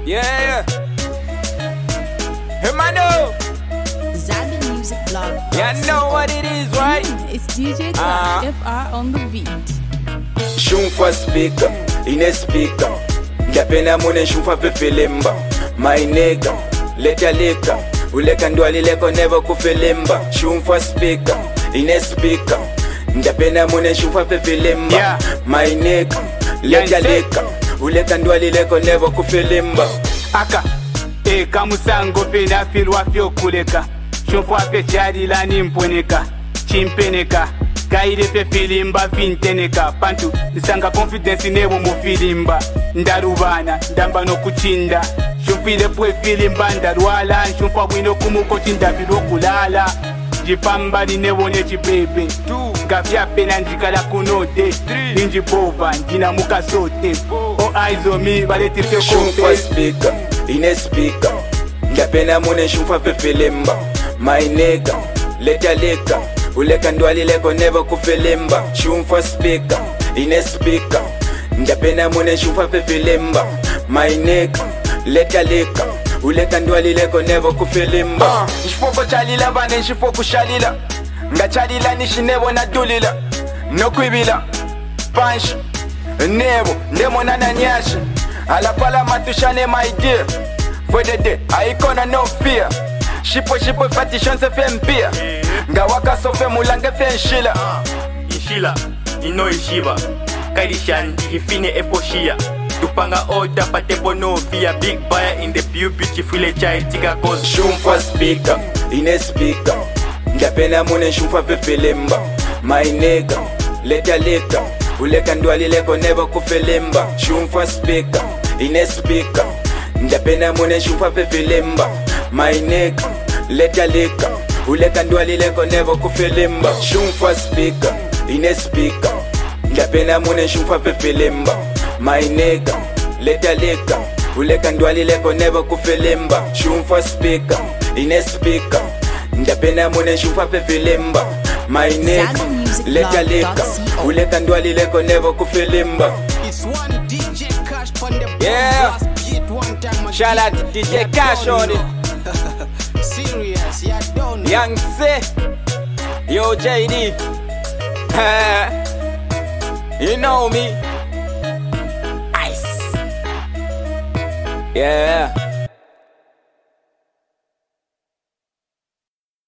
Yeah. Hey, Mano. Zabi Music Blog. You know what it is, right? It's DJ Clark, FR on the beat. Shumfa speaker, ine speaker. Ndapena mune shumfa fefelemba. My nigga, leta leka. Uleka ndwali leko never kufelemba. Shumfa speaker, ine speaker. Ndapena mune shumfa fefelemba. Yeah. My nigga, leta leka. Uleka ndwali leko never kufelemba. Aka, kamusango pena filwa fio kuleka. Shumfa fe chari la nimponeka. Chimpeneka. Kaire fe filimba finteneka. Pantu, nisanga confidence nebo mu filimba. Ndarubana, ndamba no kuchinda. Shumfile pwe filimba ndarwala. Shumfa wino kumuko chinda filo kulala. Jipamba ni nebo ne chibebe. Gafya pena njikala kunote. Ninjibova, njina muka sote. O eyes on me, baleti fe Shumfa kope. speaker, ine speaker. Ndapena mune shumfa fefelemba. My nigga, leta leka. Uleka ndwali leko never kufelemba. Shumfa speaker, ine speaker. Ndapena mune shumfa fefelemba. My nigga, leta leka. Uleka ndwali leko never kufelemba. Nshifoko chalila bane nshifoko shalila. Nga chalila nishinebo na dulila. No kwibila Panch Nebo Ndemo nana nyashi Alapala matushane my dear. For the day Aikona no fear. Shipo fati chance fe mpia. Nga waka sofe mulange fe nshila. Inshila, ino ishiba. Kairishan, ifine eposhia. Tupanga oda patepo no fear. Big buyer in the beauty file chai tika cause. Shumfa speaker, ine speaker. Ndapena mune shumfa fefelemba. My nigga, leta leka. Uleka ndwali leko never kufelemba. Shumfa speaker, ine speaker. Ndapena mune shumfa fefelemba. My nigga, leta leka. Uleka ndwali leko never kufelemba. Shumfa speaker, ine speaker. Ndapena mune shumfa fefelemba. My nigga, leta leka. Uleka ndwali leko never kufelemba. Shumfa speaker, ine speaker. Ndapena mune shumfa fefelemba. My nigga, leta leka. Uleka ndwali leko never kufelemba. It's one DJ Cash on the Yeah. beat one time. Shout out to DJ Cash on it. Serious, yeah, don't know. Young C. Yo JD. You know me. Ice. Yeah.